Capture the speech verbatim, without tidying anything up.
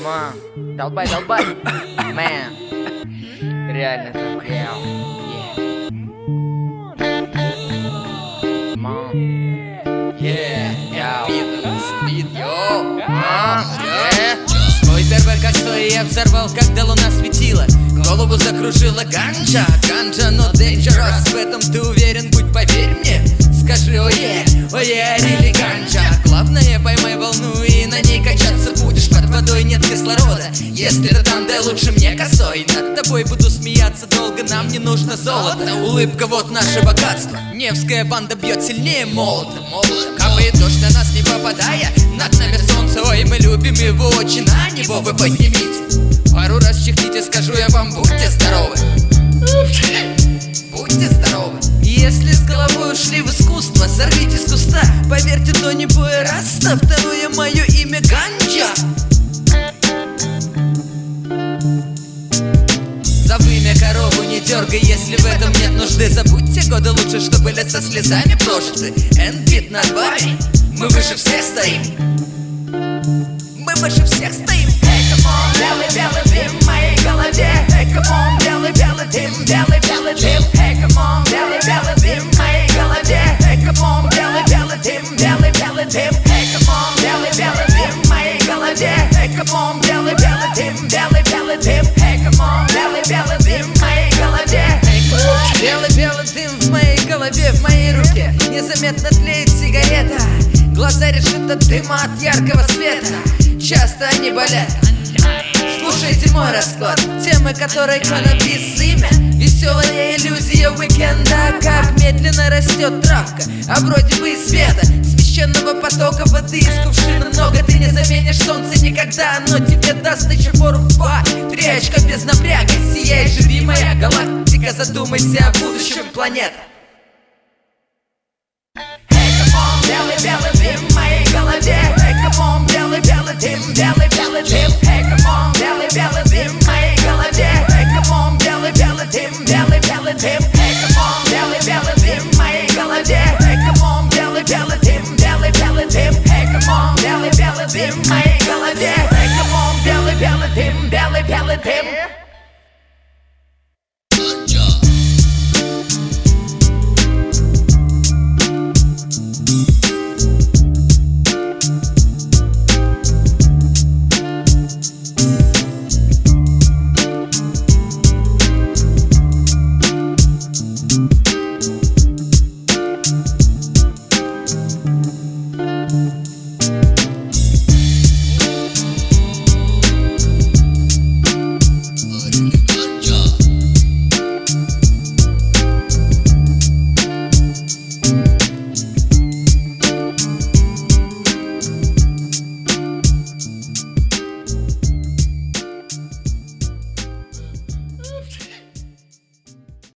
Ма, долбай, долбай. Мэн. Реально так, реал. Ма. Yeah, Мой первый косой я взорвал, когда луна светила. Голову закружила ганджа, ганджа, но dangerous. В этом ты уверен, будь поверь мне. Скажи ое, ое, рили ганджа. Главное, поймай волну и на ней качаться будешь. Под водой нет кислорода, если ты там, да лучше мне косой. Над тобой буду смеяться долго, нам не нужно золото. Улыбка, вот наше богатство. Невская банда бьет сильнее молота. Капает дождь на нас не попадая, над нами солнце, ой, мы любим его очень. На него вы поднимите, пару раз чихните, скажу я вам, будьте здоровы. Будьте здоровы. Если с головой ушли в искусство, сорвите с куста. Поверьте, то не бой раста. Второе мое имя ганджа. За вымя корову не дергай, если в этом нет нужды. Забудьте годы лучше, что были со слезами прожиты. Эндбит над вами, мы выше всех стоим. Мы выше всех стоим. Эй, камон, белый, белый дым в моей голове. Эй, камон, белый, белый дым, белый, белый дым. Эй, камон, белый, белый дым в моей голове. Эй, камон, белый, белый дым, белый, белый дым. Эй, камон, белый, белый дым в моей голове. Эй, камон, белый, белый дым, белый, белый дым. Эй, камон, белый, белый дым в моей голове. Белый, белый дым в моей голове, в моей руке. Незаметно тлеет сигарета. Глаза решат от дыма, от яркого света. Часто они болят. Слушайте мой расклад. Темы, которые канабис имя. Веселая иллюзия уикенда. Как медленно растет травка, а вроде бы и света. Священного потока воды из кувшина много. Ты не заменишь солнце никогда, оно тебе даст еще фору в два. Три очка без напряга. Сияй, живи, моя галактика. Задумайся о будущем планеты. Белый, белый дым в моей голове. Эй, камон, белый, белый дым, белый,